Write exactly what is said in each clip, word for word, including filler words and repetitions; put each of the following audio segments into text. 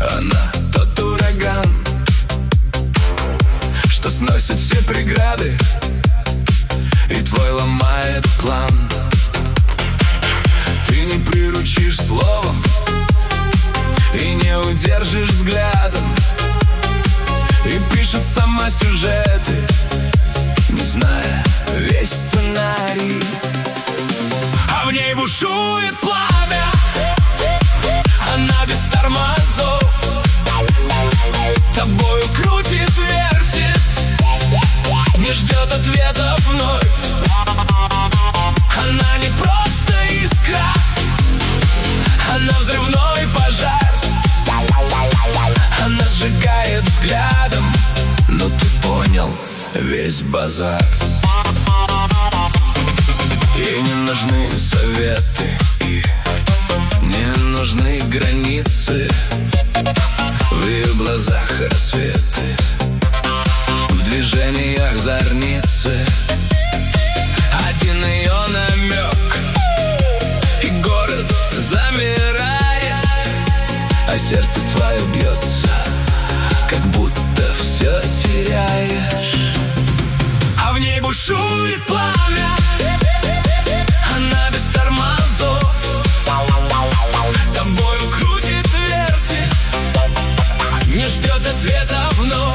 Она тот ураган, что сносит все преграды и твой ломает план. Ты не приручишь словом и не удержишь взглядом, и пишет сама сюжеты, не зная весь сценарий. А в ней бушует пламя, она без тормозов, тобою крутит, вертит, не ждет ответа вновь. Она не просто искра, она взрывной пожар. Она сжигает взглядом, но ты понял весь базар. Ей не нужны советы и не нужны границы. В ее глазах рассветы, в движениях зорницы. Один ее намек, и город замирает, а сердце твое бьется, как будто все теряешь. А в ней бушует пламя, она без тормозов, тобою крутит, вертит, не ждет ответа вновь.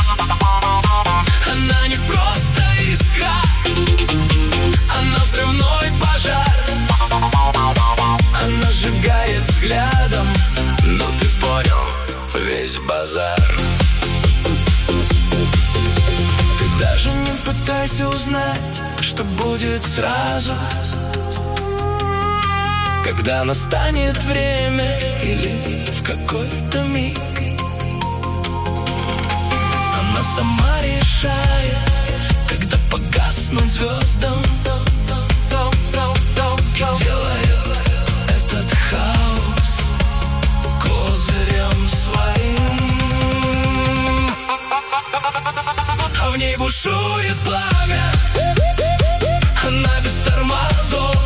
Она не просто искра, она взрывной пожар. Она сжигает взглядом, но ты понял весь базар. Ты даже не пытайся узнать, что будет сразу, когда настанет время или в какой-то миг. Она сама решает, когда погаснуть звездам, и делает этот хаос козырем своим. А в ней бушует пламя, она без тормозов,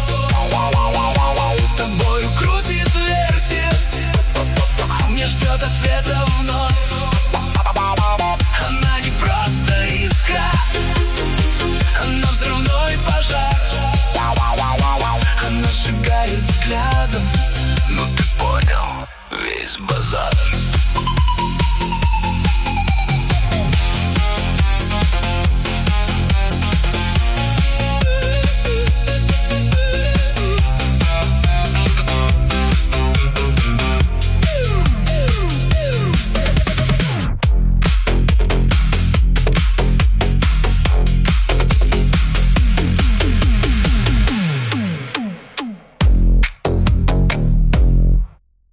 тобою крутит, вертит, не ждет ответа вновь. Она не просто искра, она взрывной пожар. Она сжигает взглядом, но ты понял весь базар.